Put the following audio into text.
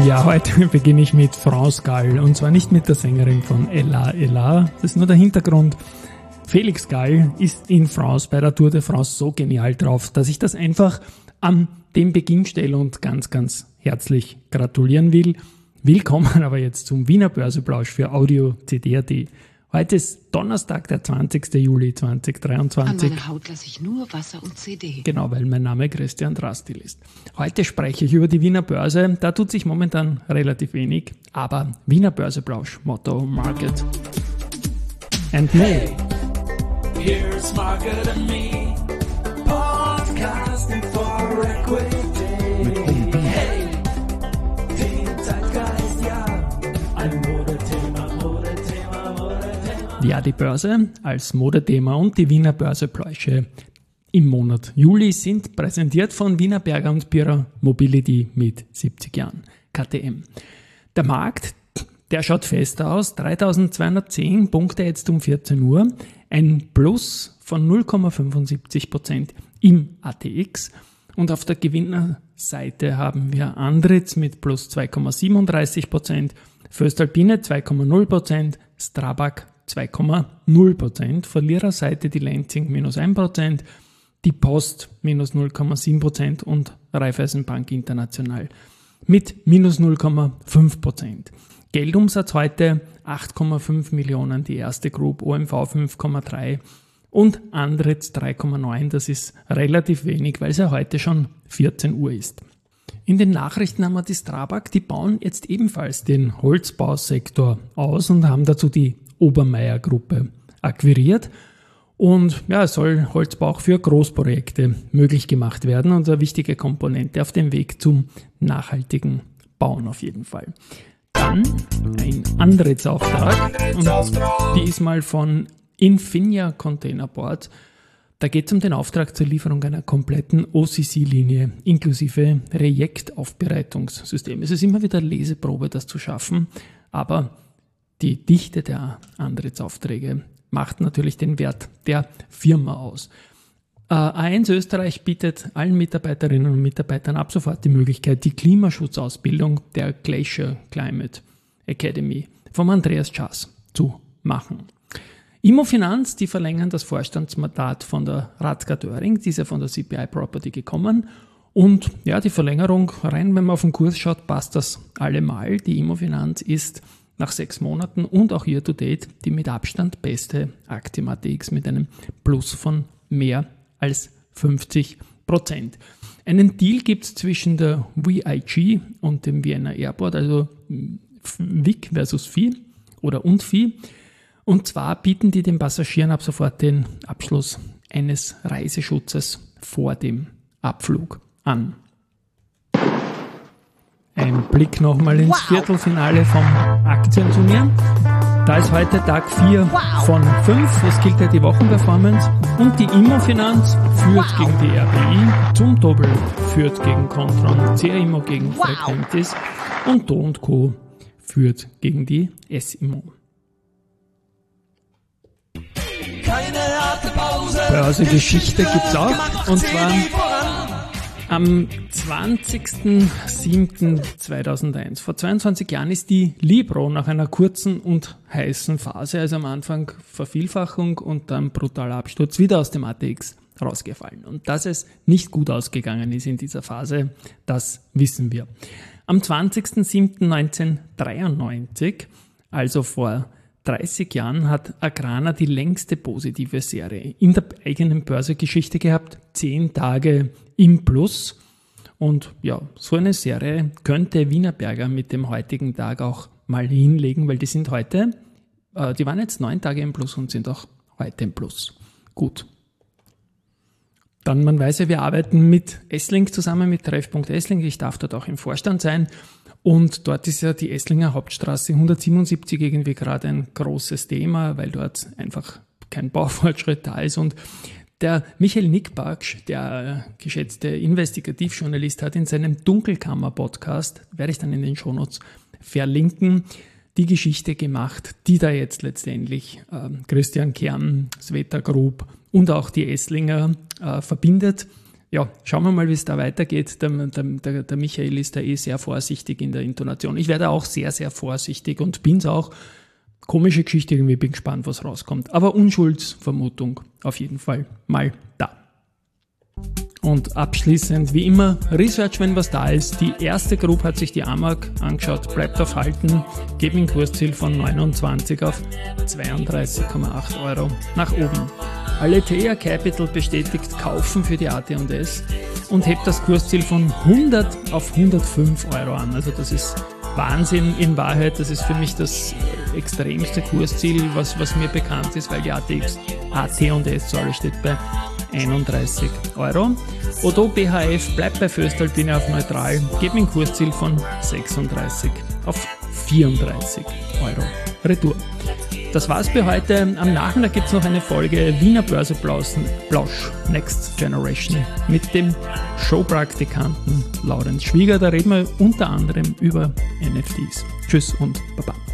Ja, heute beginne ich mit France Gall und zwar nicht mit der Sängerin von Ella Ella. Das ist nur der Hintergrund. Felix Gall ist in France bei der Tour de France so genial drauf, dass ich das einfach an den Beginn stelle und ganz, ganz herzlich gratulieren will. Willkommen aber jetzt zum Wiener Börseplausch für Audio CD.at. Heute ist Donnerstag, der 20. Juli 2023. An meiner Haut lasse ich nur Wasser und CD. Genau, weil mein Name Christian Drastil ist. Heute spreche ich über die Wiener Börse. Da tut sich momentan relativ wenig, aber Wiener Börseplausch, Motto Market and Me. Hey, here's Market and Me, podcasting for Equity. Hey, den Zeitgeist, ja, ein Modethema. Ja, die Börse als Modethema und die Wiener Börsepläusche im Monat Juli sind präsentiert von Wienerberger und Bierer Mobility mit 70 Jahren KTM. Der Markt, der schaut fest aus, 3210 Punkte jetzt um 14 Uhr, ein Plus von 0,75% im ATX und auf der Gewinnerseite haben wir Andritz mit plus 2,37%, Voestalpine 2,0%, Strabag 2,0%, Verliererseite die Lenzing minus 1%, die Post minus 0,7% und Raiffeisenbank International mit minus 0,5%. Geldumsatz heute 8,5 Millionen, die erste Group, OMV 5,3 und Andritz 3,9. Das ist relativ wenig, weil es ja heute schon 14 Uhr ist. In den Nachrichten haben wir die Strabag, die bauen jetzt ebenfalls den Holzbausektor aus und haben dazu die Obermeier-Gruppe akquiriert. Und ja, es soll Holzbau auch für Großprojekte möglich gemacht werden und eine wichtige Komponente auf dem Weg zum nachhaltigen Bauen auf jeden Fall. Dann ein Andritz-Auftrag und diesmal von Infinia Containerboard. Da geht es um den Auftrag zur Lieferung einer kompletten OCC-Linie inklusive Rejektaufbereitungssystem. Es ist immer wieder Leseprobe, das zu schaffen, aber die Dichte der Andritz-Aufträge macht natürlich den Wert der Firma aus. A1 Österreich bietet allen Mitarbeiterinnen und Mitarbeitern ab sofort die Möglichkeit, die Klimaschutzausbildung der Glacier Climate Academy vom Andreas Schaas zu machen. Immofinanz, die verlängern das Vorstandsmandat von der Radka Döring, die ist ja von der CPI Property gekommen. Und ja, die Verlängerung, rein wenn man auf den Kurs schaut, passt das allemal. Die Immofinanz ist nach 6 Monaten und auch year to date die mit Abstand beste Aktie im ATX mit einem Plus von mehr als 50%. Einen Deal gibt es zwischen der VIG und dem Vienna Airport, also WIG versus Vieh oder und Vieh. Und zwar bieten die den Passagieren ab sofort den Abschluss eines Reiseschutzes vor dem Abflug an. Ein Blick nochmal ins Viertelfinale vom Aktienturnier. Da ist heute Tag 4 von 5. Es gilt ja die Wochenperformance. Und die Immofinanz führt gegen die RBI, Zumtobel führt gegen Kontron, CRIMO gegen Frequentis und Do & Co. führt gegen die S-Immo. Börsegeschichte gibt's auch, und zwar am 20.07.2001. Vor 22 Jahren ist die Libro nach einer kurzen und heißen Phase, also am Anfang Vervielfachung und dann brutaler Absturz, wieder aus dem ATX rausgefallen. Und dass es nicht gut ausgegangen ist in dieser Phase, das wissen wir. Am 20.07.1993, also vor 30 Jahren, hat Agrana die längste positive Serie in der eigenen Börsegeschichte gehabt. 10 Tage im Plus. Und ja, so eine Serie könnte Wienerberger mit dem heutigen Tag auch mal hinlegen, weil die sind heute, die waren jetzt 9 Tage im Plus und sind auch heute im Plus. Gut. Dann, man weiß ja, wir arbeiten mit Esslink zusammen, mit Treffpunkt Essling. Ich darf dort auch im Vorstand sein. Und dort ist ja die Esslinger Hauptstraße 177 irgendwie gerade ein großes Thema, weil dort einfach kein Baufortschritt da ist. Und der Michael Nickbaksch, der geschätzte Investigativjournalist, hat in seinem Dunkelkammer-Podcast, werde ich dann in den Shownotes verlinken, die Geschichte gemacht, die da jetzt letztendlich Christian Kern, Sveta Group und auch die Esslinger verbindet. ja, schauen wir mal, wie es da weitergeht. Der Michael ist da sehr vorsichtig in der Intonation. Ich werde auch sehr, sehr vorsichtig und bin's auch. Komische Geschichte, irgendwie bin gespannt, was rauskommt. Aber Unschuldsvermutung auf jeden Fall mal da. Und abschließend, wie immer, Research, wenn was da ist. Die erste Gruppe hat sich die AMAG angeschaut, bleibt auf Halten, gebe ein Kursziel von 29 auf 32,8 Euro nach oben. Aletheia Capital bestätigt Kaufen für die AT&S und hebt das Kursziel von 100 auf 105 Euro an. Also das ist Wahnsinn in Wahrheit. Das ist für mich das extremste Kursziel, was mir bekannt ist, weil die AT&S steht bei 31 Euro. Odo BHF bleibt bei Föstalpine auf neutral, gibt ein Kursziel von 36 auf 34 Euro Retour. Das war's für heute. Am Nachmittag gibt es noch eine Folge Wiener Börseplausch Next Generation mit dem Showpraktikanten Laurenz Schwieger. Da reden wir unter anderem über NFTs. Tschüss und Baba.